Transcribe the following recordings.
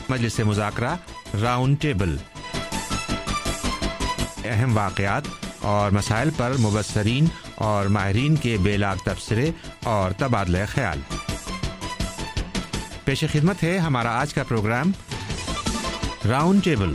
مجلس مذاکرہ round table, اہم واقعات اور مسائل پر مبصرین اور ماہرین کے بے لاگ تبصرے اور تبادلہ خیال۔ پیش خدمت ہے ہمارا آج کا پروگرام راؤنڈ ٹیبل۔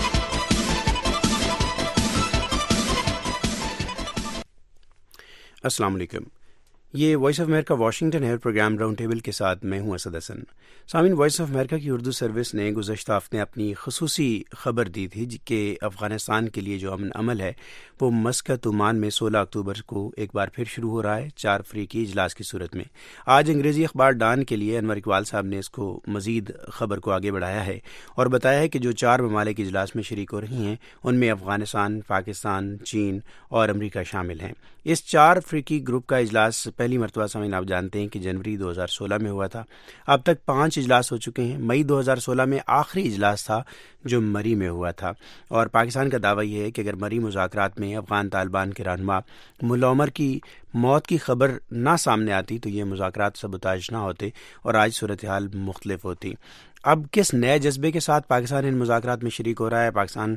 السلام علیکم، یہ وائس آف امریکہ واشنگٹن ہے، پروگرام راؤنڈ ٹیبل کے ساتھ میں ہوں اسد حسن۔ سامعین، وائس آف امریکہ کی اردو سروس نے گزشتہ ہفتے اپنی خصوصی خبر دی تھی کہ افغانستان کے لیے جو امن عمل ہے وہ مسقط عمان میں 16 اکتوبر کو ایک بار پھر شروع ہو رہا ہے، 4 افریقی اجلاس کی صورت میں۔ آج انگریزی اخبار ڈان کے لیے انور اقبال صاحب نے اس کو مزید خبر کو آگے بڑھایا ہے اور بتایا ہے کہ جو 4 ممالک اجلاس میں شریک ہو رہی ہیں ان میں افغانستان، پاکستان، چین اور امریکہ شامل ہیں۔ اس 4 افریقی گروپ کا اجلاس پہلی مرتبہ سامعین آپ جانتے ہیں کہ جنوری 2016 میں ہوا تھا۔ اب تک 5 اجلاس ہو چکے ہیں۔ مئی 2016 میں آخری اجلاس تھا جو مری میں ہوا تھا، اور پاکستان کا دعویٰ یہ ہے کہ اگر مری مذاکرات میں افغان طالبان کے رہنما ملا عمر کی موت کی خبر نہ سامنے آتی تو یہ مذاکرات سبوتاژ نہ ہوتے اور آج صورتحال مختلف ہوتی۔ اب کس نئے جذبے کے ساتھ پاکستان ان مذاکرات میں شریک ہو رہا ہے؟ پاکستان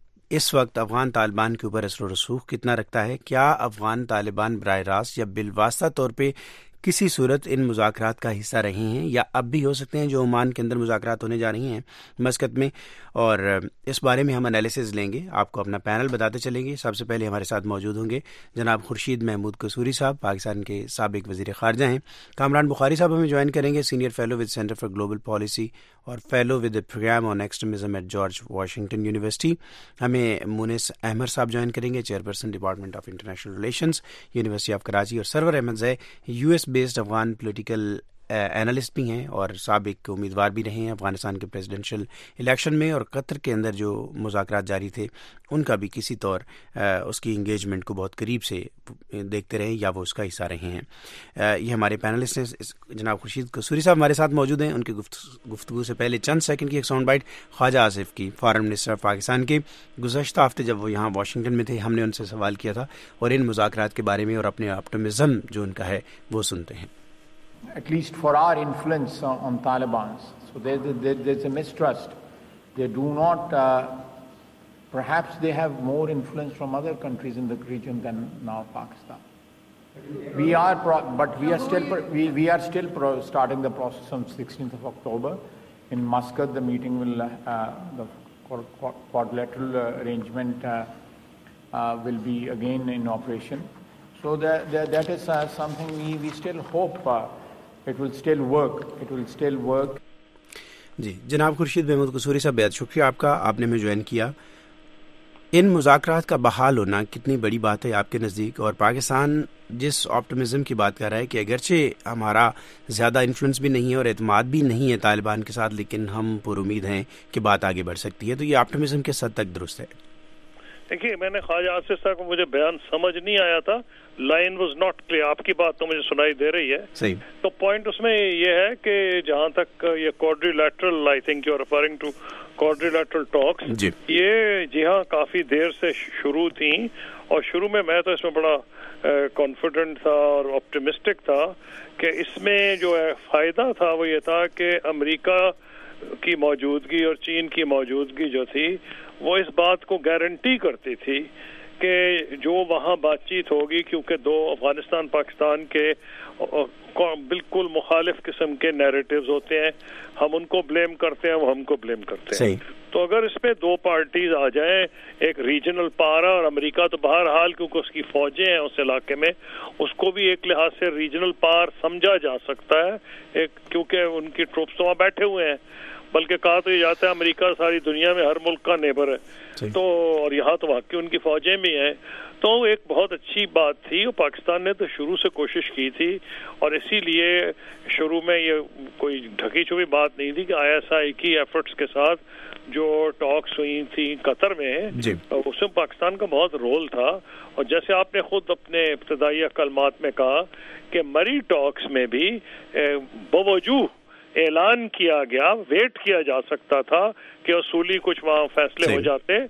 اس وقت افغان طالبان کے اوپر اثر و رسوخ کتنا رکھتا ہے؟ کیا افغان طالبان براہ راست یا بالواسطہ طور پہ کسی صورت ان مذاکرات کا حصہ رہے ہیں یا اب بھی ہو سکتے ہیں جو عمان کے اندر مذاکرات ہونے جا رہی ہیں مسقط میں؟ اور اس بارے میں ہم انالیسز لیں گے، آپ کو اپنا پینل بتاتے چلیں گے۔ سب سے پہلے ہمارے ساتھ موجود ہوں گے جناب خورشید محمود قصوری صاحب، پاکستان کے سابق وزیر خارجہ ہیں۔ کامران بخاری صاحب ہمیں جوائن کریں گے، senior fellow with Center for Global Policy اور fellow with Program on Extremism at George Washington University. ہمیں مونس احمد صاحب جوائن کریں گے، chairperson Department of International Relations University of Karachi, اور Sarwar Ahmadzai U S based Afghan political analyst بھی ہیں اور سابق امیدوار بھی رہے ہیں افغانستان کے پریزیڈنشل الیکشن میں، اور قطر کے اندر جو مذاکرات جاری تھے ان کا بھی کسی طور اس کی انگیجمنٹ کو بہت قریب سے دیکھتے رہے یا وہ اس کا حصہ رہے ہیں۔ یہ ہمارے پینلسٹ ہیں۔ جناب خورشید قصوری صاحب ہمارے ساتھ موجود ہیں۔ ان کی گفتگو سے پہلے چند سیکنڈ کی ایک ساؤنڈ بائٹ خواجہ آصف کی، فارن منسٹر آف پاکستان کے۔ گزشتہ ہفتے جب وہ یہاں واشنگٹن میں تھے، ہم نے ان سے سوال کیا تھا اور ان مذاکرات کے بارے میں اور اپنے آپٹمزم جو ان کا ہے وہ سنتے ہیں۔ At least for our influence on Taliban. So there's a mistrust. They do not, perhaps they have more influence from other countries in the region than now Pakistan. We are still starting the process on 16th of October. In Muscat, the meeting will, the quadrilateral arrangement will be again in operation. So that is something we still hope it will still work. جی جناب خورشید محمود قصوری صاحب، بہت شکریہ آپ کا، آپ نے ہمیں join کیا۔ ان مذاکرات کا بحال ہونا کتنی بڑی بات ہے آپ کے نزدیک؟ اور پاکستان جس آپٹمزم کی بات کر رہا ہے کہ اگرچہ ہمارا زیادہ انفلوئنس بھی نہیں ہے اور اعتماد بھی نہیں ہے طالبان کے ساتھ، لیکن ہم پر امید ہیں کہ بات آگے بڑھ سکتی ہے، تو یہ آپٹمزم کس حد تک درست ہے؟ دیکھیے، میں نے خواجہ آصف صاحب کو مجھے بیان سمجھ نہیں آیا تھا، لائن واز ناٹ کلیئر۔ آپ کی بات تو مجھے سنائی دے رہی ہے صحیح۔ تو پوائنٹ اس میں یہ ہے کہ جہاں تک یہ quadrilateral, I think you are referring to quadrilateral talks, یہ جی ہاں کافی دیر سے شروع تھیں، اور شروع میں تو اس میں بڑا کانفیڈنٹ تھا اور آپٹمسٹک تھا کہ اس میں جو ہے فائدہ تھا وہ یہ تھا کہ امریکہ کی موجودگی اور چین کی موجودگی جو تھی وہ اس بات کو گارنٹی کرتی تھی کہ جو وہاں بات چیت ہوگی، کیونکہ دو افغانستان پاکستان کے بالکل مخالف قسم کے نیریٹیوز ہوتے ہیں، ہم ان کو بلیم کرتے ہیں، وہ ہم کو بلیم کرتے ہیں۔ تو اگر اس پہ دو پارٹیز آ جائیں، ایک ریجنل پارا، اور امریکہ تو بہرحال کیونکہ اس کی فوجیں ہیں اس علاقے میں، اس کو بھی ایک لحاظ سے ریجنل پار سمجھا جا سکتا ہے، کیونکہ ان کی ٹروپس تو وہاں بیٹھے ہوئے ہیں، بلکہ کہا تو یہ جاتا ہے امریکہ ساری دنیا میں ہر ملک کا نیبر ہے، تو اور یہاں تو واقعی ان کی فوجیں بھی ہیں، تو ایک بہت اچھی بات تھی، اور پاکستان نے تو شروع سے کوشش کی تھی، اور اسی لیے شروع میں یہ کوئی ڈھکی چھپی بات نہیں تھی کہ آئی ایس آئی کی ایفرٹس کے ساتھ جو ٹاکس ہوئی تھی قطر میں، اس میں پاکستان کا بہت رول تھا، اور جیسے آپ نے خود اپنے ابتدائی کلمات میں کہا کہ مری ٹاکس میں بھی بوجوہ اعلان کیا گیا، ویٹ کیا جا سکتا تھا کہ اصولی کچھ وہاں فیصلے ہو جاتے،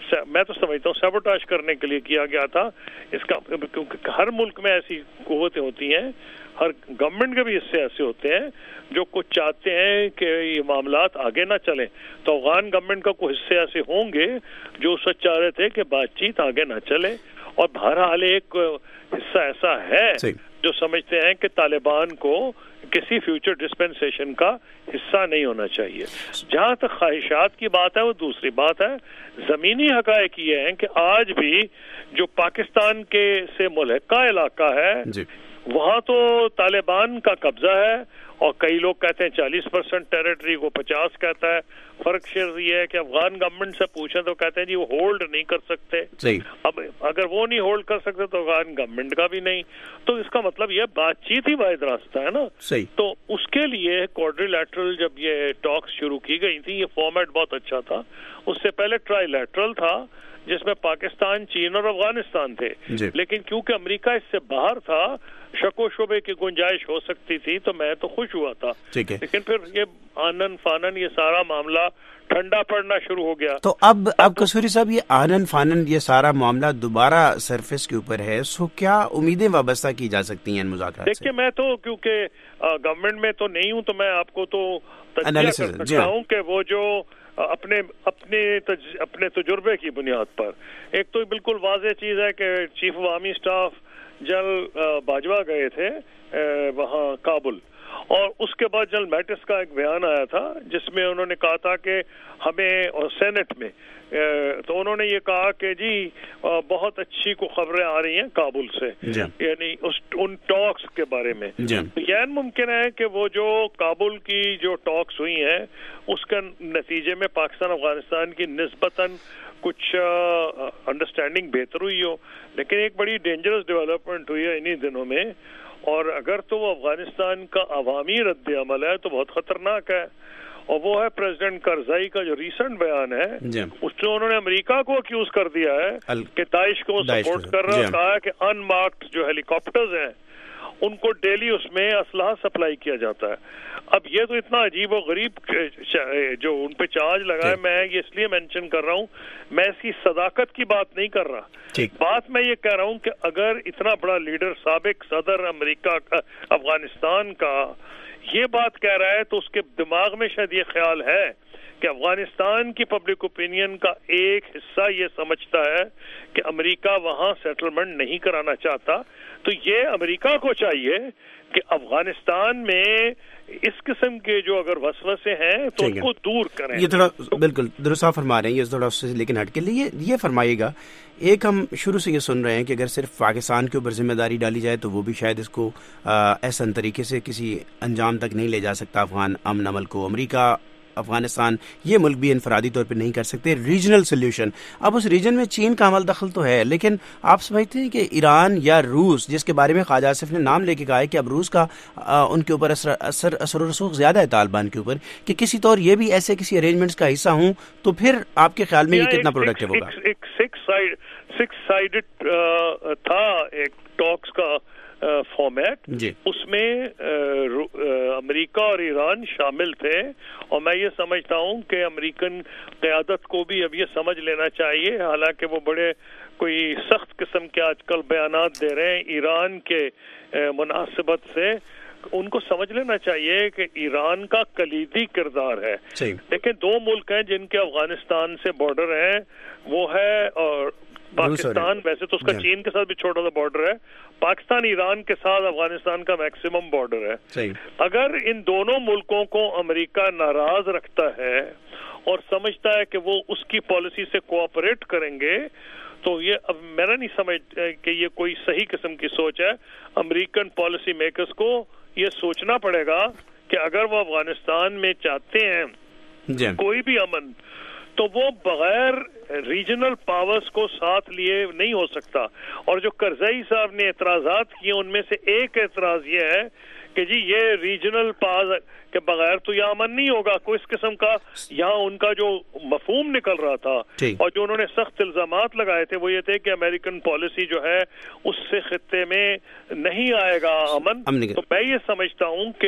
میں تو سمجھتا ہوں سیبوٹاج کرنے کے لیے کیا گیا تھا. اس کا کیونکہ ہر ملک میں ایسی قوتیں ہوتی ہیں, ہر گورنمنٹ کے بھی حصے ایسے ہوتے ہیں جو کچھ چاہتے ہیں کہ یہ معاملات آگے نہ چلیں. تو افغان گورنمنٹ کا کچھ حصے ایسے ہوں گے جو سچ چاہ رہے تھے کہ بات چیت آگے نہ چلے, اور بہرحال ایک حصہ ایسا ہے جو سمجھتے ہیں کہ طالبان کو کسی فیوچر ڈسپنسیشن کا حصہ نہیں ہونا چاہیے. جہاں تک خواہشات کی بات ہے وہ دوسری بات ہے. زمینی حقائق یہ ہیں کہ آج بھی جو پاکستان کے سے ملحقہ علاقہ ہے وہاں تو طالبان کا قبضہ ہے, اور کئی لوگ کہتے ہیں 40% ٹیریٹری کو 50 کہتا ہے. فرق صرف یہ ہے کہ افغان گورنمنٹ سے پوچھیں تو کہتے ہیں جی وہ ہولڈ نہیں کر سکتے. اب اگر وہ نہیں ہولڈ کر سکتے تو افغان گورنمنٹ کا بھی نہیں. تو اس کا مطلب یہ بات چیت ہی واحد راستہ ہے نا. تو اس کے لیے کوڈری لیٹرل جب یہ ٹاکس شروع کی گئی تھی, یہ فارمیٹ بہت اچھا تھا. اس سے پہلے ٹرائی لیٹرل تھا جس میں پاکستان, چین اور افغانستان تھے. لیکن کیونکہ امریکہ اس سے باہر تھا, شک و شبے کی گنجائش ہو سکتی تھی, تو میں تو خوش ہوا تھا. لیکن پھر یہ آنن فانن یہ سارا معاملہ ٹھنڈا پڑنا شروع ہو گیا. تو اب قصوری صاحب یہ آنن فانن یہ سارا معاملہ دوبارہ سرفیس کے اوپر ہے, سو کیا امیدیں وابستہ کی جا سکتی ہیں ان مذاکرات سے؟ دیکھیے میں تو کیونکہ گورنمنٹ میں تو نہیں ہوں, تو میں آپ کو تو تجزیہ کر سکتا ہوں کہ وہ جو اپنے تجربے کی بنیاد پر, ایک تو بالکل واضح چیز ہے کہ chief of army staff general Bajwa گئے تھے وہاں کابل, اور اس کے بعد جنرل میٹس کا ایک بیان آیا تھا جس میں انہوں نے کہا تھا کہ ہمیں, اور سینٹ میں تو انہوں نے یہ کہا کہ جی بہت اچھی کو خبریں آ رہی ہیں کابل سے, یعنی ان ٹاکس کے بارے میں. یہ ممکن ہے کہ وہ جو کابل کی جو ٹاکس ہوئی ہیں اس کے نتیجے میں پاکستان افغانستان کی نسبتاً کچھ انڈرسٹینڈنگ بہتر ہوئی ہو, لیکن ایک بڑی ڈینجرس ڈیولپمنٹ ہوئی ہے انہی دنوں میں, اور اگر تو وہ افغانستان کا عوامی رد عمل ہے تو بہت خطرناک ہے. اور وہ ہے پریزیڈنٹ کرزائی کا جو ریسنٹ بیان ہے, اس سے انہوں نے امریکہ کو اکیوز کر دیا ہے کہ داعش کو سپورٹ کر رہا ہے, کہا ہے کہ ان مارکڈ جو ہیلی کاپٹرز ہیں ان کو ڈیلی اس میں اسلحہ سپلائی کیا جاتا ہے. اب یہ تو اتنا عجیب و غریب جو ان پہ چارج لگا ہے, میں یہ اس لیے مینشن کر رہا ہوں, میں اس کی صداقت کی بات نہیں کر رہا. بات میں یہ کہہ رہا ہوں کہ اگر اتنا بڑا لیڈر, سابق صدر امریکہ کا, افغانستان کا, یہ بات کہہ رہا ہے تو اس کے دماغ میں شاید یہ خیال ہے کہ افغانستان کی پبلک اوپینین کا ایک حصہ یہ سمجھتا ہے کہ امریکہ وہاں سیٹلمنٹ نہیں کرانا چاہتا. تو یہ امریکہ کو چاہیے کہ افغانستان میں اس قسم کے جو اگر وسوسے ہیں تو ان کو دور کریں. یہ تھوڑا بالکل درست فرما رہے ہیں, یہ تھوڑا لیکن ہٹ کے لیے یہ فرمائیے گا, ایک ہم شروع سے یہ سن رہے ہیں کہ اگر صرف پاکستان کے اوپر ذمہ داری ڈالی جائے تو وہ بھی شاید اس کو احسن طریقے سے کسی انجام تک نہیں لے جا سکتا افغان امن عمل کو. امریکہ, افغانستان, یہ ملک بھی انفرادی طور پہ نہیں کر سکتے. ریجنل سلیوشن, اب اس ریجن میں چین کا عمل دخل تو ہے, لیکن آپ سمجھتے ہیں کہ ایران یا روس, جس کے بارے میں خواجہ آصف نے نام لے کے کہا ہے کہ اب روس کا ان کے اوپر اثر و رسوخ زیادہ ہے طالبان کے اوپر, کہ کسی طور یہ بھی ایسے کسی ارینجمنٹس کا حصہ ہوں, تو پھر آپ کے خیال میں یہ کتنا پروڈکٹیو ہوگا؟ ایک سکس سائیڈڈ تھا ایک ٹاکس کا فارمیٹ, اس میں امریکہ اور ایران شامل تھے, اور میں یہ سمجھتا ہوں کہ امریکن قیادت کو بھی اب یہ سمجھ لینا چاہیے, حالانکہ وہ بڑے کوئی سخت قسم کے آج کل بیانات دے رہے ہیں ایران کے مناسبت سے, ان کو سمجھ لینا چاہیے کہ ایران کا کلیدی کردار ہے. لیکن دو ملک ہیں جن کے افغانستان سے بارڈر ہیں, وہ ہے اور پاکستان, ویسے تو اس کا چین کے ساتھ بھی چھوٹا سا بارڈر ہے, پاکستان ایران کے ساتھ افغانستان کا میکسیمم بارڈر ہے. اگر ان دونوں ملکوں کو امریکہ ناراض رکھتا ہے اور سمجھتا ہے کہ وہ اس کی پالیسی سے کوآپریٹ کریں گے, تو یہ اب میرا نہیں سمجھ کہ یہ کوئی صحیح قسم کی سوچ ہے. امریکن پالیسی میکرز کو یہ سوچنا پڑے گا کہ اگر وہ افغانستان میں چاہتے ہیں کوئی بھی امن, تو وہ بغیر ریجنل پاورز کو ساتھ لیے نہیں ہو سکتا. اور جو کرزئی صاحب نے اعتراضات کیے ان میں سے ایک اعتراض یہ ہے کہ جی یہ ریجنل پاز کے بغیر تو یہاں امن نہیں ہوگا. کوئی اس قسم کا یہاں ان کا جو مفہوم نکل رہا تھا اور جو انہوں نے سخت الزامات لگائے تھے وہ یہ تھے کہ امریکن پالیسی جو ہے اس سے خطے میں نہیں آئے گا امن. تو میں یہ سمجھتا ہوں کہ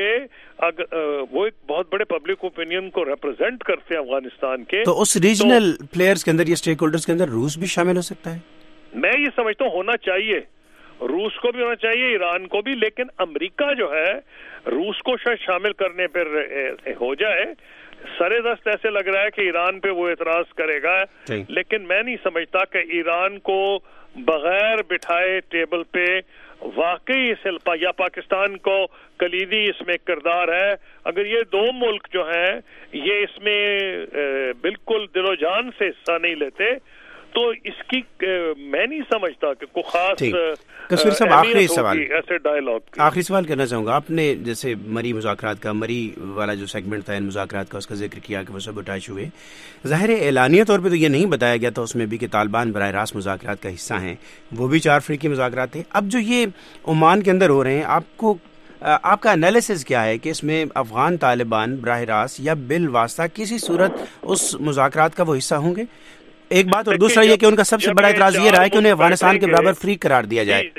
وہ ایک بہت بڑے پبلک اوپینین کو ریپرزینٹ کرتے ہیں افغانستان کے. تو اس ریجنل پلیئرز کے اندر یا اسٹیک ہولڈرز کے اندر روس بھی شامل ہو سکتا ہے؟ میں یہ سمجھتا ہوں ہونا چاہیے, روس کو بھی ہونا چاہیے, ایران کو بھی, لیکن امریکہ جو ہے روس کو شاید شامل کرنے پر ہو جائے. سرے دست ایسے لگ رہا ہے کہ ایران پہ وہ اعتراض کرے گا, لیکن میں نہیں سمجھتا کہ ایران کو بغیر بٹھائے ٹیبل پہ واقعی یا پاکستان کو کلیدی اس میں کردار ہے. اگر یہ دو ملک جو ہیں یہ اس میں بالکل دل و جان سے حصہ نہیں لیتے تو اس کی میں نہیں سمجھتا کہ کوئی خاص کشمیر صاحب آخری سوال ایسے ڈائیلاگ آخری سوال کرنا چاہوں گا. آپ نے جیسے مری مذاکرات کا مری والا جو سیگمنٹ تھا ان مذاکرات کا اس کا ذکر کیا کہ وہ سبوٹاژ ہوئے. ظاہر اعلانیہ طور پہ تو یہ نہیں بتایا گیا تھا اس میں بھی کہ طالبان براہ راست مذاکرات کا حصہ ہیں, وہ بھی 4 افریقی مذاکرات تھے. اب جو یہ عمان کے اندر ہو رہے ہیں, آپ کا انالیسز کیا ہے کہ اس میں افغان طالبان براہ راست یا بالواسطہ کسی صورت اس مذاکرات کا وہ حصہ ہوں گے؟ ایک بات, اور دوسرا یہ کہ ان کا سب سے بڑا اعتراض یہ رہا ہے کہ انہیں افغانستان کے برابر فری قرار دیا جائے.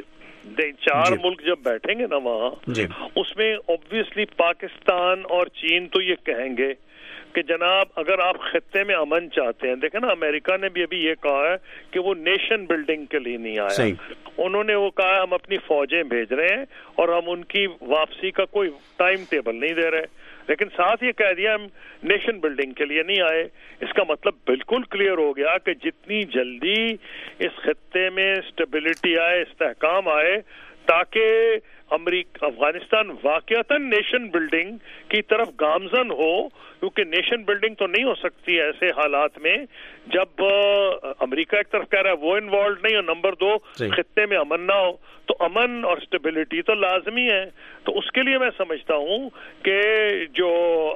4 ملک جب بیٹھیں گے نا وہاں اس میں اوبویسلی پاکستان اور چین تو یہ کہیں گے کہ جناب اگر آپ خطے میں امن چاہتے ہیں, دیکھیں نا امریکہ نے بھی ابھی یہ کہا ہے کہ وہ نیشن بلڈنگ کے لیے نہیں آیا. انہوں نے وہ کہا ہم اپنی فوجیں بھیج رہے ہیں اور ہم ان کی واپسی کا کوئی ٹائم ٹیبل نہیں دے رہے, لیکن ساتھ یہ کہہ دیا ہم نیشن بلڈنگ کے لیے نہیں آئے. اس کا مطلب بالکل کلیئر ہو گیا کہ جتنی جلدی اس خطے میں اسٹیبلٹی آئے, استحکام آئے, تاکہ افغانستان واقعتاً نیشن بلڈنگ کی طرف گامزن ہو, کیونکہ نیشن بلڈنگ تو نہیں ہو سکتی ایسے حالات میں جب امریکہ ایک طرف کہہ رہا ہے وہ انوالوڈ نہیں, اور نمبر 2 خطے میں امن نہ ہو. تو امن اور اسٹیبلٹی تو لازمی ہے. تو اس کے لیے میں سمجھتا ہوں کہ جو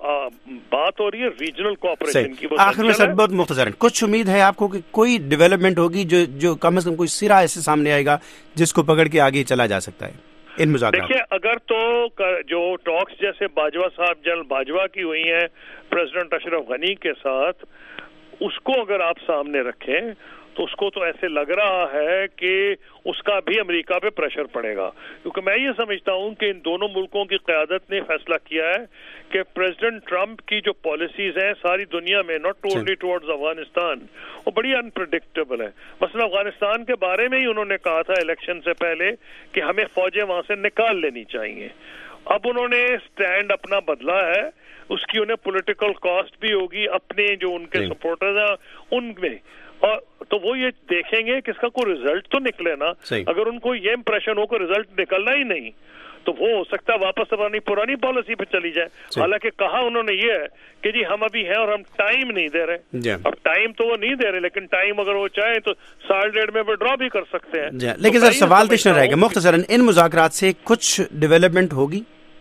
بات ہو رہی ہے ریجنل کوآپریشن کی, آخر میں سر بہت مختصراً کچھ امید ہے آپ کو کہ کوئی ڈیولپمنٹ ہوگی جو کم از کم کوئی سرا ایسے سامنے آئے گا جس کو پکڑ کے آگے چلا جا سکتا ہے ان مذاکرات؟ دیکھیے اگر تو جو ٹاکس جیسے باجوہ صاحب جنرل باجوہ کی ہوئی ہیں پریزیڈنٹ اشرف غنی کے ساتھ, اس کو اگر آپ سامنے رکھیں تو اس کو تو ایسے لگ رہا ہے کہ اس کا بھی امریکہ پہ پریشر پڑے گا, کیونکہ میں یہ سمجھتا ہوں کہ ان دونوں ملکوں کی قیادت نے فیصلہ کیا ہے کہ پریزیڈنٹ ٹرمپ کی جو پالیسیز ہیں ساری دنیا میں, ناٹ اونلی ٹورڈز افغانستان, وہ بڑی انپریڈکٹیبل ہے. مثلا افغانستان کے بارے میں ہی انہوں نے کہا تھا الیکشن سے پہلے کہ ہمیں فوجیں وہاں سے نکال لینی چاہیے. اب انہوں نے سٹینڈ اپنا بدلا ہے, اس کی انہیں پولیٹیکل کاسٹ بھی ہوگی اپنے جو ان کے سپورٹرز ہیں ان میں, اور تو وہ یہ دیکھیں گے کہ اس کا کوئی ریزلٹ تو نکلے نا. اگر ان کو یہ امپریشن ہو کہ ریزلٹ نکلنا ہی نہیں تو وہ ہو سکتا ہے واپس اپنی پرانی پالیسی پہ چلی جائے. حالانکہ کہا انہوں نے یہ ہے کہ جی ہم ابھی ہیں اور ہم ٹائم نہیں دے رہے. اب ٹائم تو وہ نہیں دے رہے, لیکن ٹائم اگر وہ چاہیں تو 1.5 میں وڈرا بھی کر سکتے ہیں. لیکن سر سوال تشنا رہے گا مختصراً, ان مذاکرات سے کچھ ڈیولپمنٹ ہوگی؟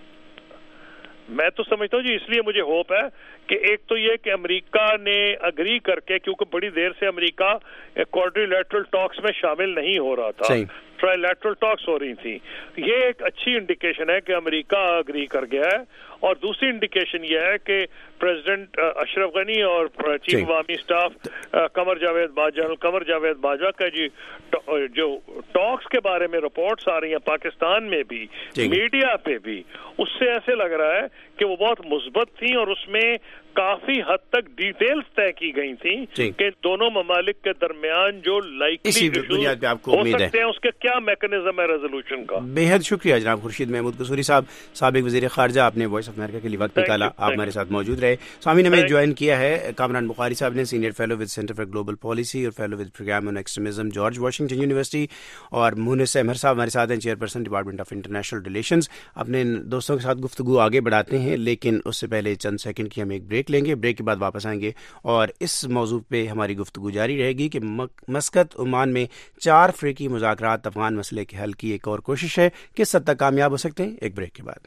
میں تو سمجھتا ہوں جی, اس لیے مجھے ہوپ ہے کہ ایک تو یہ کہ امریکہ نے اگری کر کے, کیونکہ بڑی دیر سے امریکہ کوارٹر لیٹرل ٹاکس میں شامل نہیں ہو رہا تھا, ٹرائی لیٹرل ٹاکس ہو رہی تھی, یہ ایک اچھی انڈیکیشن ہے کہ امریکہ اگری کر گیا ہے. اور دوسری انڈیکیشن یہ ہے کہ پریزیڈنٹ اشرف غنی اور چیف عوامی اسٹاف قمر جاوید باجوہ کا جی جو ٹاکس کے بارے میں رپورٹس آ رہی ہیں پاکستان میں بھی, میڈیا پہ بھی, اس سے ایسے لگ رہا ہے کہ وہ بہت مثبت تھیں اور اس میں کافی حد تک ڈیٹیلز طے کی گئی تھیں کہ دونوں ممالک کے درمیان جو لائکلی ہو سکتے ہیں اس کے کیا میکنزم ہے ریزولوشن کا. بے حد شکریہ جناب خورشید محمود قصوری صاحب, سابق وزیر خارجہ, آپ نے وائس آف امریکہ کے لیے وقت نکالا, آپ ہمارے ساتھ موجود رہے. سامعین ہمیں جوائن کیا ہے کامران بخاری صاحب نے, senior fellow with Center for Global Policy اور fellow with Program on Extremism George Washington University, اور مونس احمد صاحب ہمارے ساتھ ہیں, chairperson Department of International Relations. اپنے دوستوں کے ساتھ گفتگو آگے بڑھاتے ہیں, لیکن اس سے پہلے چند سیکنڈ کی ہم ایک بریک لیں گے. بریک کے بعد واپس آئیں گے اور اس موضوع پہ ہماری گفتگو جاری رہے گی کہ مسقط عمان میں 4 افریقی مذاکرات افغان مسئلے کے حل کی ایک اور کوشش ہے, کس حد تک کامیاب ہو سکتے ہیں. ایک بریک کے بعد.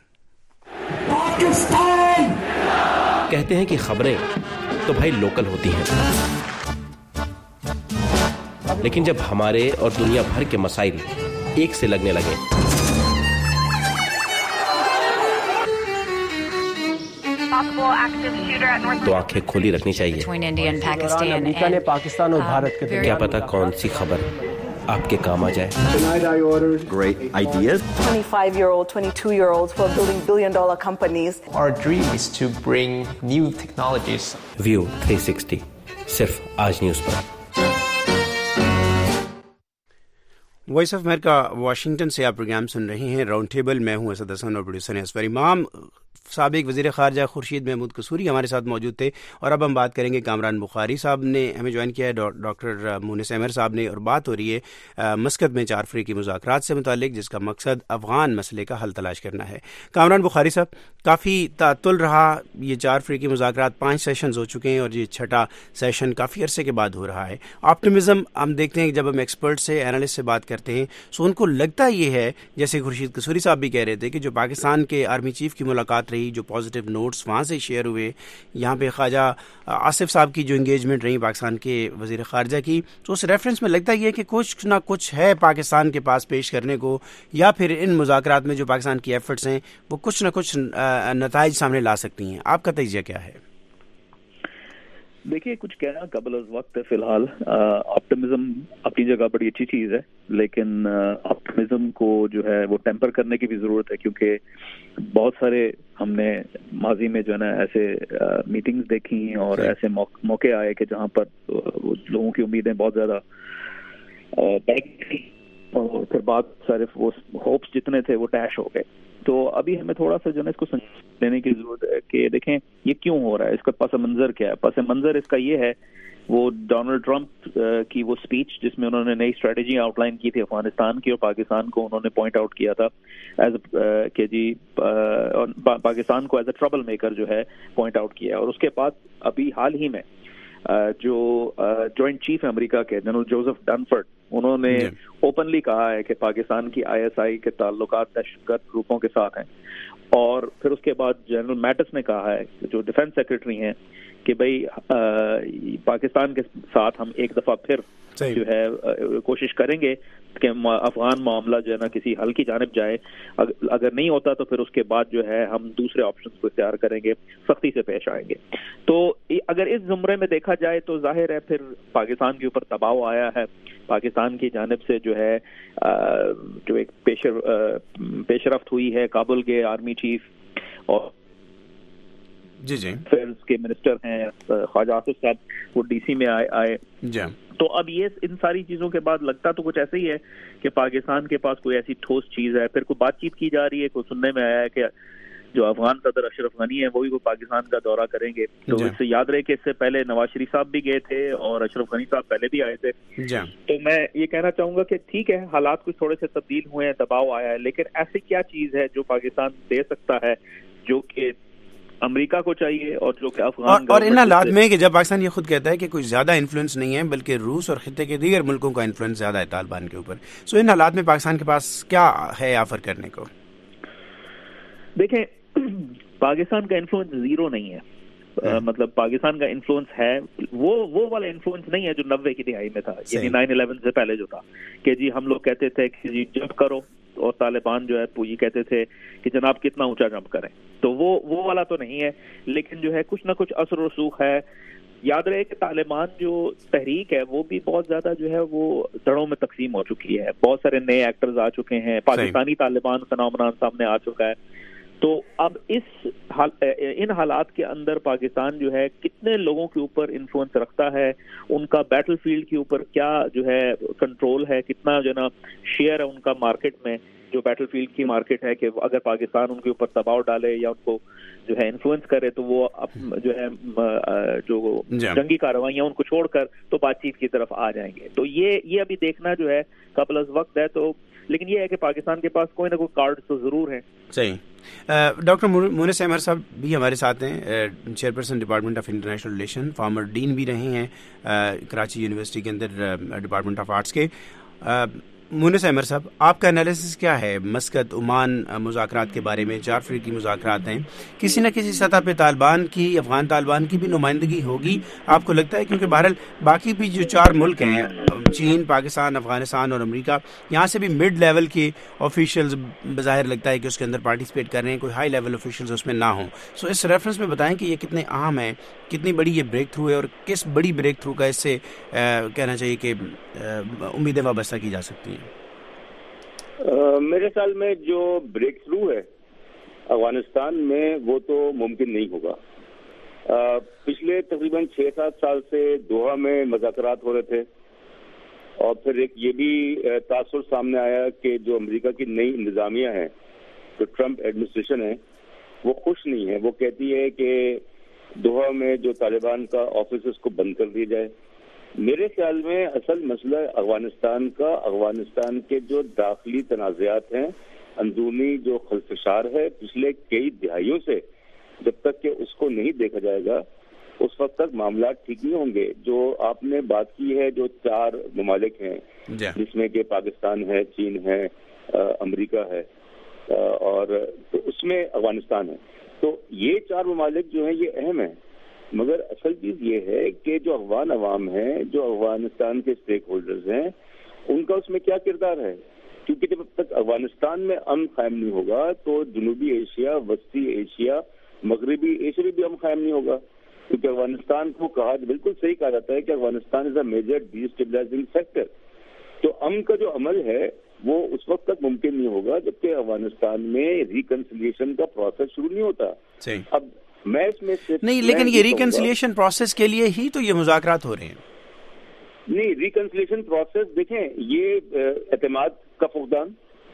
کہتے ہیں کہ خبریں تو بھائی لوکل ہوتی ہیں, لیکن جب ہمارے اور دنیا بھر کے مسائل ایک سے لگنے لگے تو آنکھیں کھلی رکھنی چاہیے. امریکہ نے پاکستان اور بھارت کے کیا پتا کون سی خبر آپ کے کام آ جائے. Great ideas. 25-year-old, 22-year-olds who are building billion-dollar companies. Our dream is to bring new technologies. View 360 صرف آج نیوز پر. وائس آف امریکہ واشنگٹن سے آپ پروگرام سن رہے ہیں راؤنڈ ٹیبل. میں ہوں اسد حسن اور پروڈیوسر اسفر امام. سابق وزیر خارجہ خورشید محمود قصوری ہمارے ساتھ موجود تھے, اور اب ہم بات کریں گے کامران بخاری صاحب نے ہمیں جوائن کیا ہے, ڈاکٹر مونس احمد صاحب نے, اور بات ہو رہی ہے مسقط میں 4 افریقی مذاکرات سے متعلق, جس کا مقصد افغان مسئلے کا حل تلاش کرنا ہے. کامران بخاری صاحب, کافی تعطل رہا یہ 4 افریقی مذاکرات, 5 سیشنز ہو چکے ہیں اور یہ 6واں سیشن کافی عرصے کے بعد ہو رہا ہے. آپٹمزم ہم دیکھتے ہیں کہ جب ہم ایکسپرٹ سے اینالسٹ سے بات کرتے ہیں تو ان کو لگتا یہ ہے, جیسے خورشید قصوری صاحب بھی کہہ رہے تھے, کہ جو پاکستان کے آرمی چیف کی ملاقات رہی, جو پازیٹیو نوٹس وہاں سے شیئر ہوئے, یہاں پہ خواجہ آصف صاحب کی جو انگیجمنٹ رہی پاکستان کے وزیر خارجہ کی, تو اس ریفرنس میں لگتا یہ ہے کہ کچھ نہ کچھ ہے پاکستان کے پاس پیش کرنے کو, یا پھر ان مذاکرات میں جو پاکستان کی ایفرٹس ہیں وہ کچھ نہ کچھ نتائج سامنے لا سکتی ہیں. آپ کا تجزیہ کیا ہے؟ دیکھیے, کچھ کہنا قبل از وقت ہے. فی الحال آپٹمزم اپنی جگہ بڑی اچھی چیز ہے, لیکن آپٹمزم کو جو ہے وہ ٹیمپر کرنے کی بھی ضرورت ہے, کیونکہ بہت سارے ہم نے ماضی میں جو ہے نا ایسے میٹنگز دیکھی ہیں اور ایسے موقع آئے کہ جہاں پر لوگوں کی امیدیں بہت زیادہ اور پھر بعد سارے وہ ہوپس جتنے تھے وہ ڈیش ہو گئے. تو ابھی ہمیں تھوڑا سا جو ہے اس کو لینے کی ضرورت ہے کہ دیکھیں یہ کیوں ہو رہا ہے, اس کا پس منظر کیا ہے. پس منظر اس کا یہ ہے, وہ ڈونلڈ ٹرمپ کی وہ اسپیچ جس میں انہوں نے نئی اسٹریٹجی آؤٹ لائن کی تھی افغانستان کی, اور پاکستان کو انہوں نے پوائنٹ آؤٹ کیا تھا ایز کہ جی پاکستان کو ایز اے ٹربل میکر جو ہے پوائنٹ آؤٹ کیا. اور اس کے بعد ابھی حال ہی میں جو جوائنٹ چیف امریکہ کے جنرل جوزف ڈنفرڈ, انہوں نے اوپنلی کہا ہے کہ پاکستان کی ISI کے تعلقات دہشت گرد گروپوں کے ساتھ ہیں. اور پھر اس کے بعد جنرل میٹس نے کہا ہے, جو ڈیفنس سیکرٹری ہیں, کہ بھئی پاکستان کے ساتھ ہم ایک دفعہ پھر جو ہے کوشش کریں گے کہ افغان معاملہ جو ہے نا کسی حل کی جانب جائے. اگر نہیں ہوتا تو پھر اس کے بعد جو ہے ہم دوسرے آپشنز کو اختیار کریں گے, سختی سے پیش آئیں گے. تو اگر اس زمرے میں دیکھا جائے تو ظاہر ہے پھر پاکستان کے اوپر دباؤ آیا ہے. پاکستان کی جانب سے جو ہے جو ایک پیش رفت ہوئی ہے, کابل کے آرمی چیف اور جی افیئرز کے منسٹر ہیں خواجہ آصف صاحب, وہ DC میں آئے. تو اب یہ ان ساری چیزوں کے بعد لگتا تو کچھ ایسا ہی ہے کہ پاکستان کے پاس کوئی ایسی ٹھوس چیز ہے. پھر کوئی بات چیت کی جا رہی ہے, کوئی سننے میں آیا ہے کہ جو افغان صدر اشرف غنی ہیں وہ بھی پاکستان کا دورہ کریں گے. تو اس سے یاد رہے کہ اس سے پہلے نواز شریف صاحب بھی گئے تھے اور اشرف غنی صاحب پہلے بھی آئے تھے. تو میں یہ کہنا چاہوں گا کہ ٹھیک ہے, حالات کچھ تھوڑے سے تبدیل ہوئے ہیں, دباؤ آیا ہے, لیکن ایسی کیا چیز ہے جو پاکستان دے سکتا ہے جو کہ امریکہ کو چاہیے اور جو کہ افغان اور ان حالات میں کہ جب پاکستان یہ خود کہتا ہے کہ کوئی زیادہ انفلوئنس نہیں ہے بلکہ روس اور خطے کے دیگر ملکوں کا انفلوئنس زیادہ ہے طالبان کے اوپر, سو ان حالات میں پاکستان کے پاس کیا ہے آفر کرنے کو؟ دیکھیں, پاکستان کا انفلوئنس زیرو نہیں ہے. مطلب پاکستان کا انفلوئنس ہے, وہ والا انفلوئنس نہیں ہے جو 90 کی دہائی میں تھا, یعنی 9/11 سے پہلے جو تھا کہ جی ہم لوگ کہتے تھے کہ جی جمپ کرو, اور طالبان جو ہے وہ یہ کہتے تھے کہ جناب کتنا اونچا جمپ کریں. تو وہ والا تو نہیں ہے, لیکن جو ہے کچھ نہ کچھ اثر و رسوخ ہے. یاد رہے کہ طالبان جو تحریک ہے وہ بھی بہت زیادہ جو ہے وہ دڑوں میں تقسیم ہو چکی ہے. بہت سارے نئے ایکٹرز آ چکے ہیں, پاکستانی طالبان کا نام سامنے آ چکا ہے. تو اب ان حالات کے اندر پاکستان جو ہے کتنے لوگوں کے اوپر انفلوئنس رکھتا ہے, ان کا بیٹل فیلڈ کے اوپر کیا جو ہے کنٹرول ہے, کتنا جو ہے نا شیئر ہے ان کا مارکیٹ میں, جو بیٹل فیلڈ کی مارکیٹ ہے, کہ اگر پاکستان ان کے اوپر دباؤ ڈالے یا ان کو جو ہے انفلوئنس کرے تو وہ جو ہے جو جنگی کارروائیاں ان کو چھوڑ کر تو بات چیت کی طرف آ جائیں گے. تو یہ ابھی دیکھنا جو ہے قبل از وقت ہے. تو لیکن یہ ہے کہ پاکستان کے پاس کوئی نہ کوئی کارڈ تو ضرور ہیں. صحیح. ڈاکٹر مونس احمد صاحب بھی ہمارے ساتھ ہیں, chairperson Department of International Relation, former dean بھی رہے ہیں کراچی یونیورسٹی کے اندر ڈپارٹمنٹ آف آرٹس کے. مونس احمد صاحب، آپ کا انالیسس کیا ہے مسقط عمان مذاکرات کے بارے میں؟ 4 فریقی مذاکرات ہیں، کسی نہ کسی سطح پہ طالبان کی، افغان طالبان کی بھی نمائندگی ہوگی آپ کو لگتا ہے؟ کیونکہ بہرحال باقی بھی جو 4 ملک ہیں، چین، پاکستان، افغانستان اور امریکہ، یہاں سے بھی مڈ لیول کے آفیشلز بظاہر لگتا ہے کہ اس کے اندر پارٹیسپیٹ کر رہے ہیں، کوئی ہائی لیول آفیشلز اس میں نہ ہوں. سو اس ریفرنس میں بتائیں کہ یہ کتنے اہم ہے، کتنی بڑی یہ بریک تھرو ہے، اور کس بڑی بریک تھرو کا اس سے کہنا چاہیے کہ امیدیں وابستہ کی جا سکتی ہیں؟ میرے خیال میں جو بریک تھرو ہے افغانستان میں وہ تو ممکن نہیں ہوگا. پچھلے تقریباً 6-7 سال سے دوحہ میں مذاکرات ہو رہے تھے، اور پھر ایک یہ بھی تاثر سامنے آیا کہ جو امریکہ کی نئی انتظامیہ ہے، جو ٹرمپ ایڈمنسٹریشن ہے، وہ خوش نہیں ہے. وہ کہتی ہے کہ دوحہ میں جو طالبان کا آفس اس کو بند کر دیا جائے. میرے خیال میں اصل مسئلہ افغانستان کا، افغانستان کے جو داخلی تنازعات ہیں، اندرونی جو خلفشار ہے پچھلے کئی دہائیوں سے، جب تک کہ اس کو نہیں دیکھا جائے گا اس وقت تک معاملات ٹھیک نہیں ہوں گے. جو آپ نے بات کی ہے، جو 4 ممالک ہیں جس میں کہ پاکستان ہے، چین ہے، امریکہ ہے، اور اس میں افغانستان ہے، تو یہ 4 ممالک جو ہیں یہ اہم ہیں. مگر اصل چیز یہ ہے کہ جو افغان عوام ہیں، جو افغانستان کے اسٹیک ہولڈرز ہیں، ان کا اس میں کیا کردار ہے؟ کیونکہ جب تک افغانستان میں امن قائم نہیں ہوگا تو جنوبی ایشیا، وسطی ایشیا، مغربی ایشیا میں بھی امن قائم نہیں ہوگا. کیونکہ افغانستان کو بالکل صحیح کہا جاتا ہے کہ Afghanistan is a major destabilising factor. تو امن کا جو عمل ہے وہ اس وقت تک ممکن نہیں ہوگا جب کہ افغانستان میں ریکنسیلیشن کا پروسیس شروع نہیں ہوتا. اب میں اس میں نہیں، لیکن یہ ریکنسیلیشن پروسیس کے لیے ہی تو یہ مذاکرات ہو رہے ہیں. نہیں، ریکنسیلیشن پروسیس دیکھیں، یہ اعتماد کا فقدان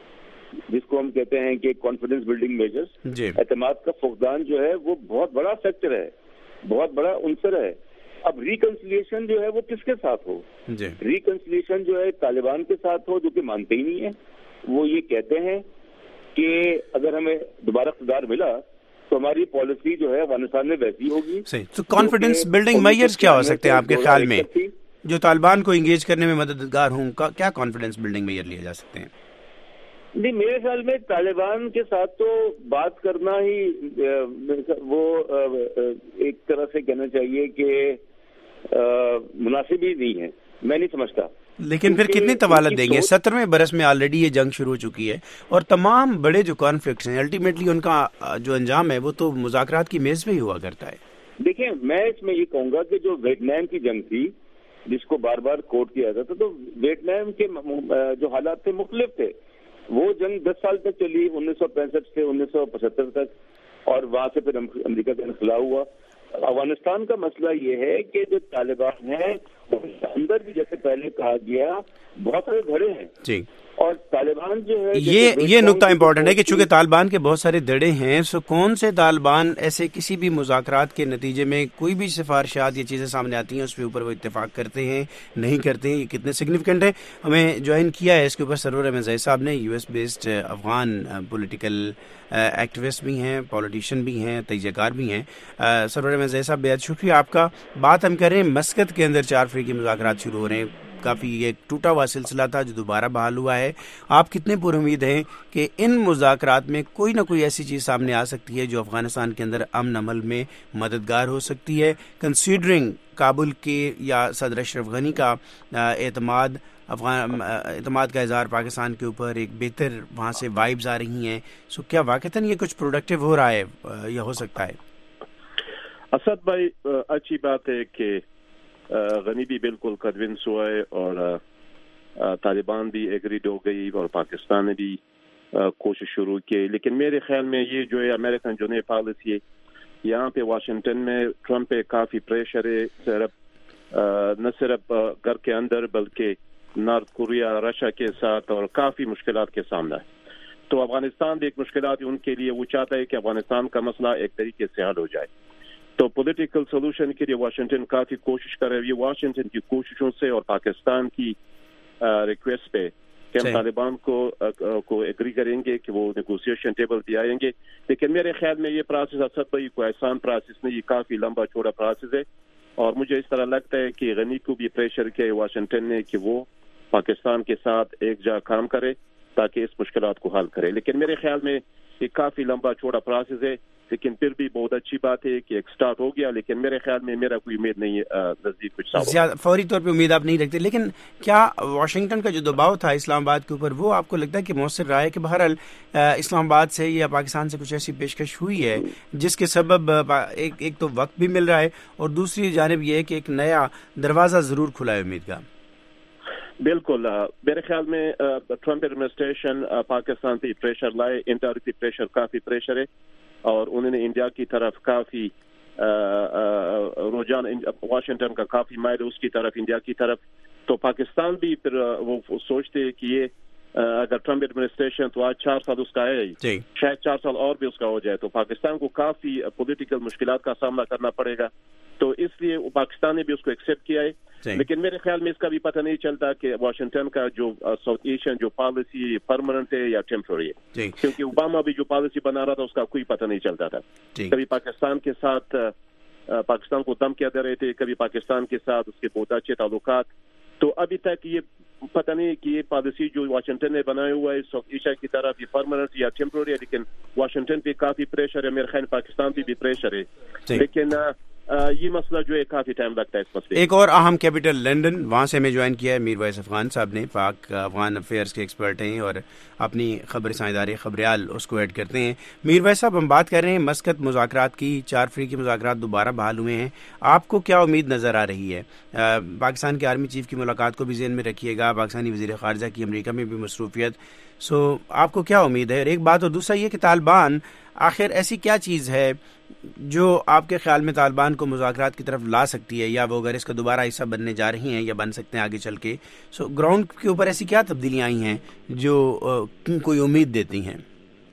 جس کو ہم کہتے ہیں کہ کانفیڈنس بلڈنگ میجرز، اعتماد کا فقدان جو ہے وہ بہت بڑا فیکٹر ہے، بہت بڑا عنصر ہے. اب ریکنسیلیشن جو ہے وہ کس کے ساتھ ہو؟ ریکنسیلیشن جو ہے طالبان کے ساتھ ہو، جو کہ مانتے ہی نہیں ہیں. وہ یہ کہتے ہیں کہ اگر ہمیں دوبارہ اقتدار ملا تو ہماری پالیسی جو ہے افغانستان میں ویسی ہوگی. تو کانفیڈنس بلڈنگ میجرز کیا ہو سکتے ہیں آپ کے خیال میں جو طالبان کو انگیج کرنے میں مددگار ہوں؟ کیا کانفیڈنس بلڈنگ میجر لیے جا سکتے ہیں؟ نہیں، میرے خیال میں طالبان کے ساتھ تو بات کرنا ہی وہ ایک طرح سے کہنا چاہیے کہ مناسب ہی نہیں ہے. میں نہیں سمجھتا. لیکن پھر کتنی طوالت دیں گے؟ 17ویں برس میں آلریڈی یہ جنگ شروع ہو چکی ہے، اور تمام بڑے جو کانفلکٹس ہیں الٹیمیٹلی ان کا جو انجام ہے وہ تو مذاکرات کی میز پہ ہی ہوا کرتا ہے. دیکھیں، میں اس میں یہ کہوں گا کہ جو ویتنام کی جنگ تھی جس کو بار بار کوٹ کیا جاتا تھا، تو ویتنام کے جو حالات تھے مختلف تھے. وہ جنگ 10 سال تک چلی، 1965 سے 1975 تک، اور وہاں سے پھر امریکہ کا انخلا ہوا. افغانستان کا مسئلہ یہ ہے کہ جو طالبان ہیں اس کے اندر بھی جیسے پہلے کہا گیا بہت سارے دھڑے ہیں جی، اور طالبان جو ہے یہ نقطہ امپورٹنٹ ہے کہ چونکہ طالبان کے بہت سارے دڑے ہیں، سو کون سے طالبان ایسے کسی بھی مذاکرات کے نتیجے میں کوئی بھی سفارشات یا چیزیں سامنے آتی ہیں اس کے اوپر وہ اتفاق کرتے ہیں نہیں کرتے ہیں، یہ کتنے سگنیفیکنٹ ہے. ہمیں جوائن کیا ہے اس کے اوپر سرور احمد زئی صاحب نے، US based Afghan political activist بھی ہیں، پولیٹیشین بھی ہیں، تجزیہ کار بھی ہیں. سرور احمد زئی صاحب بہت شکریہ آپ کا. بات ہم کر رہے ہیں مسقط کے اندر 4 فریقی مذاکرات شروع ہو رہے ہیں. کافی ایک ٹوٹا ہوا سلسلہ تھا جو دوبارہ بحال ہوا ہے. آپ کتنے پر امید ہیں کہ ان مذاکرات میں کوئی نہ کوئی ایسی چیز سامنے آ سکتی ہے جو افغانستان کے اندر امن عمل میں مددگار ہو سکتی ہے، کنسیڈرنگ کابل کے یا صدر اشرف غنی کا اعتماد کا اظہار پاکستان کے اوپر، ایک بہتر وہاں سے وائبز آ رہی ہیں. سو کیا واقعتاً یہ کچھ پروڈکٹیو ہو رہا ہے یا ہو سکتا ہے؟ اسد بھائی، اچھی بات ہے کہ غنی بھی بالکل کنونس ہوا ہے اور طالبان بھی ایگریڈ ہو گئی اور پاکستان نے بھی کوشش شروع کی. لیکن میرے خیال میں یہ جو ہے امریکن جو نئی پالیسی ہے یہاں پہ واشنگٹن میں ٹرمپ پہ کافی پریشر ہے، نہ صرف گھر کے اندر بلکہ نارتھ کوریا، رشیا کے ساتھ، اور کافی مشکلات کے سامنا ہے. تو افغانستان بھی ایک مشکلات ان کے لیے، وہ چاہتا ہے کہ افغانستان کا مسئلہ ایک طریقے سے حل ہو جائے. تو پولیٹیکل سولوشن کے لیے واشنگٹن کافی کوشش کر رہے ہیں. یہ واشنگٹن کی کوششوں سے اور پاکستان کی ریکویسٹ پہ کہ ہم طالبان کو ایگری کریں گے کہ وہ نیگوسیشن ٹیبل پہ آئیں گے. لیکن میرے خیال میں یہ پروسیس اسد بھائی کوئی آسان پروسیس نہیں، یہ کافی لمبا چوڑا پروسیس ہے. اور مجھے اس طرح لگتا ہے کہ غنی کو بھی پریشر کیا واشنگٹن نے کہ وہ پاکستان کے ساتھ ایک جا کام کرے تاکہ اس مشکلات کو حل کرے. لیکن میرے خیال میں یہ کافی لمبا چوڑا پروسیس ہے, لیکن پھر بھی بہت اچھی بات ہے کہ ایک سٹارٹ ہو گیا. لیکن میرے خیال میں میرا کوئی امید نہیں ہے نزدیک کچھ زیادہ فوری طور پہ امید آپ نہیں رکھتے. لیکن کیا واشنگٹن کا جو دباؤ تھا اسلام آباد کے اوپر, وہ آپ کو لگتا ہے کہ مؤثر رہا ہے کہ بہرحال اسلام آباد سے یا پاکستان سے کچھ ایسی پیشکش ہوئی ہے جس کے سبب ایک تو وقت بھی مل رہا ہے اور دوسری جانب یہ ہے کہ ایک نیا دروازہ ضرور کھلا ہے امید کا؟ بالکل. میرے خیال میں ٹرمپ ایڈمنسٹریشن پاکستان سے پریشر لائے, انڈائریکٹلی پریشر, کافی پریشر ہے, اور انہوں نے انڈیا کی طرف کافی رجحان, واشنگٹن کا کافی مائل اس کی طرف, انڈیا کی طرف. تو پاکستان بھی پھر وہ سوچتے کہ یہ اگر ٹرمپ ایڈمنسٹریشن تو آج 4 سال اس کا ہے, شاید 4 سال اور بھی اس کا ہو جائے, تو پاکستان کو کافی پولیٹیکل مشکلات کا سامنا کرنا پڑے گا. تو اس لیے پاکستان نے بھی اس کو ایکسیپٹ کیا ہے. لیکن میرے خیال میں اس کا بھی پتہ نہیں چلتا کہ واشنگٹن کا جو ساؤتھ ایشین جو پالیسی پرماننٹ ہے یا ٹیمپرری ہے, کیونکہ اوباما بھی جو پالیسی بنا رہا تھا اس کا کوئی پتہ نہیں چلتا تھا. کبھی پاکستان کے ساتھ پاکستان کو دم کیا دے رہے تھے, کبھی پاکستان کے ساتھ اس کے بہت اچھے تعلقات. تو ابھی تک یہ پتہ نہیں کہ یہ پالیسی جو واشنگٹن نے بنایا ہوا ہے ساؤتھ ایشیا کی طرف یہ پرماننٹ یا ٹیمپرری ہے. لیکن واشنگٹن پہ کافی پریشر ہے, میرے خیال پاکستان پہ بھی پریشر ہے. لیکن یہ مسئلہ جو ہے کافی ٹائم لگتا ہے اس مسئلے. ایک اور اہم کیپٹل لنڈن, وہاں سے ہمیں جوائن کیا ہے میر وائس افغان صاحب نے. پاک افغان افیئرس کے ایکسپرٹ ہیں اور اپنی خبر رساں ادارے خبریال اس کو ایڈ کرتے ہیں. میر وائس صاحب, ہم بات کر رہے ہیں مسقط مذاکرات کی. 4 افریقی مذاکرات دوبارہ بحال ہوئے ہیں. آپ کو کیا امید نظر آ رہی ہے؟ پاکستان کے آرمی چیف کی ملاقات کو بھی ذہن میں رکھیے گا, پاکستانی وزیر خارجہ کی امریکہ میں بھی مصروفیت. آپ کو کیا امید ہے؟ اور ایک بات اور دوسرا یہ کہ طالبان آخر ایسی کیا چیز ہے جو آپ کے خیال میں طالبان کو مذاکرات کی طرف لا سکتی ہے, یا وہ اگر اس کا دوبارہ حصہ بننے جا رہی ہیں یا بن سکتے ہیں آگے چل کے, گراؤنڈ کے اوپر ایسی کیا تبدیلیاں آئی ہیں جو کوئی امید دیتی ہیں؟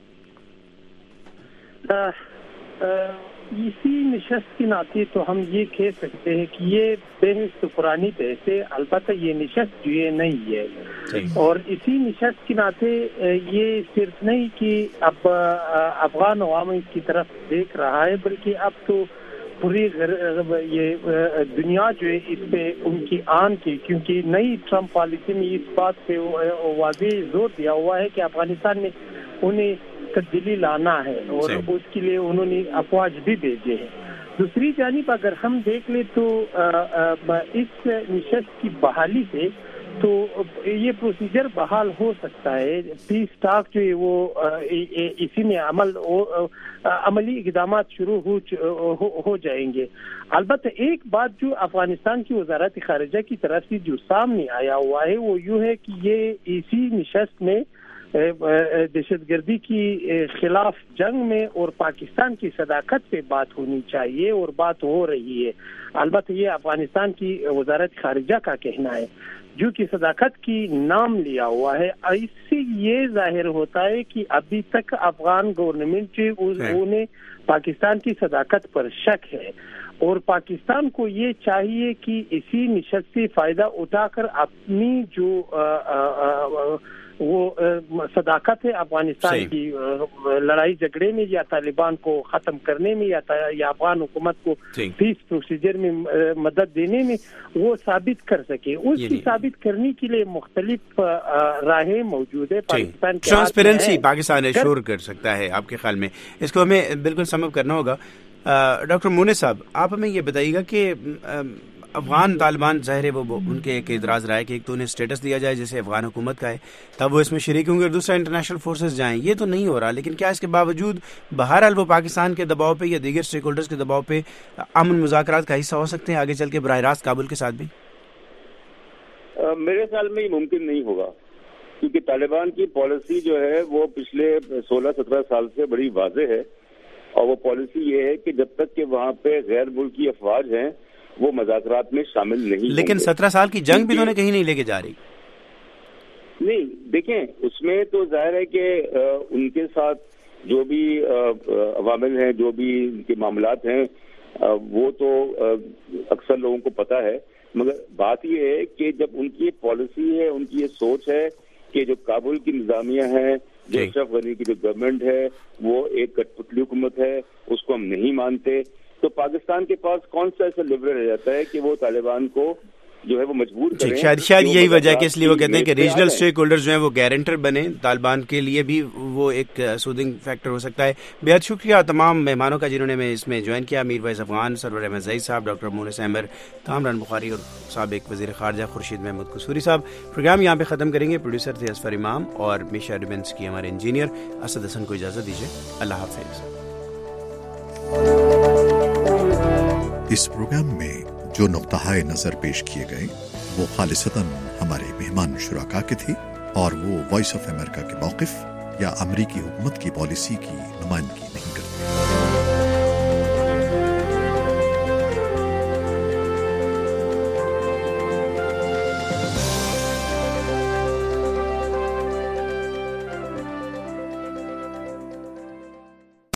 اسی نشست کے ناطے تو ہم یہ کہہ سکتے ہیں کہ یہ بحث تو پرانی بحث ہے, البتہ یہ نشست جو ہے نہیں ہے. اور اسی نشست کے ناطے یہ صرف نہیں کہ اب افغان عوام کی طرف دیکھ رہا ہے, بلکہ اب تو پوری یہ دنیا جو ہے اس پہ ان کی آن کی, کیونکہ نئی ٹرمپ پالیسی میں اس بات پہ واضح زور دیا ہوا ہے کہ افغانستان میں انہیں تبدیلی لانا ہے اور اس کے لیے انہوں نے افواج بھی بھیجے ہیں. دوسری جانب اگر ہم دیکھ لیں تو اس نشست کی بحالی سے تو یہ پروسیجر بحال ہو سکتا ہے. پیس ٹاک جو ہے وہ اسی میں عملی اقدامات شروع ہو جائیں گے. البتہ ایک بات جو افغانستان کی وزارت خارجہ کی طرف سے جو سامنے آیا ہوا ہے وہ یوں ہے کہ یہ اسی نشست میں دہشت گردی کی خلاف جنگ میں اور پاکستان کی صداقت پہ بات ہونی چاہیے, اور بات ہو رہی ہے. البتہ یہ افغانستان کی وزارت خارجہ کا کہنا ہے جو کہ صداقت کی نام لیا ہوا ہے. اس سے یہ ظاہر ہوتا ہے کہ ابھی تک افغان گورنمنٹ انہیں پاکستان کی صداقت پر شک ہے, اور پاکستان کو یہ چاہیے کہ اسی نشست سے فائدہ اٹھا کر اپنی جو وہ صداقت ہے افغانستان کی لڑائی جھگڑے میں یا طالبان کو ختم کرنے میں یا افغان حکومت کو پیس پروسیجر میں مدد دینے میں وہ ثابت کر سکے. اس کی ثابت کرنے کے لیے مختلف راہیں موجود ہے. پاکستان ٹرانسپیرنسی پاکستان ایشور کر سکتا ہے آپ کے خیال میں؟ اس کو ہمیں بالکل سم اپ کرنا ہوگا. ڈاکٹر مونے صاحب, آپ ہمیں یہ بتائیے گا کہ افغان طالبان ظاہر ہے وہ ان کے ایک اعتراض رہا ہے کہ ایک تو انہیں اسٹیٹس دیا جائے جیسے افغان حکومت کا ہے, تب وہ اس میں شریک ہوں گے, اور دوسرا انٹرنیشنل فورسز جائیں. یہ تو نہیں ہو رہا, لیکن کیا اس کے باوجود بہرحال وہ پاکستان کے دباؤ پہ یا دیگر اسٹیک ہولڈرز کے دباؤ پہ امن مذاکرات کا حصہ ہو سکتے ہیں آگے چل کے براہ راست کابل کے ساتھ بھی؟ میرے خیال میں یہ ممکن نہیں ہوگا, کیونکہ طالبان کی پالیسی جو ہے وہ پچھلے 16-17 سال سے بڑی واضح ہے, اور وہ پالیسی یہ ہے کہ جب تک کہ وہاں پہ غیر ملکی افواج ہیں وہ مذاکرات میں شامل نہیں. لیکن 17 سال کی جنگ بھی انہوں نے کہیں نہیں لے کے جا رہی. نہیں, دیکھیں اس میں تو ظاہر ہے کہ ان کے ساتھ جو بھی عوامل ہیں, جو بھی ان کے معاملات ہیں, وہ تو اکثر لوگوں کو پتہ ہے. مگر بات یہ ہے کہ جب ان کی پالیسی ہے, ان کی یہ سوچ ہے کہ جو کابل کی انتظامیہ ہے, جو اشرف غنی کی جو گورنمنٹ ہے وہ ایک کٹ پتلی حکومت ہے, اس کو ہم نہیں مانتے, تو پاکستان کے پاس کون سا ایسا لیور رہ جاتا ہے کہ وہ طالبان کو جو ہے وہ مجبور کریں. شاید یہی وجہ ہے کہ اس لیے وہ کہتے ہیں کہ ریجنل اسٹیک ہولڈرز جو ہیں وہ گارنٹر بنے طالبان کے لیے بھی وہ ایک سودنگ فیکٹر ہو سکتا ہے. بہت شکریہ تمام مہمانوں کا جنہوں نے میں اس میں جوائن کیا. امیر ویس افغان, سرور احمد زئی صاحب, ڈاکٹر مونس احمد, کامران بخاری اور صابق وزیر خارجہ خورشید محمود قصوری صاحب. پروگرام یہاں پہ ختم کریں گے. پروڈیوسر تھے اظفر امام اور میشا ریبنس کی ہمارے انجینئر اسد حسن کو اجازت دیجیے. اللہ حافظ. اس پروگرام میں جو نقطہ نظر پیش کیے گئے وہ خالصتاً ہمارے مہمان شرکاء کے تھے اور وہ وائس آف امریکہ کے موقف یا امریکی حکومت کی پالیسی کی نمائندگی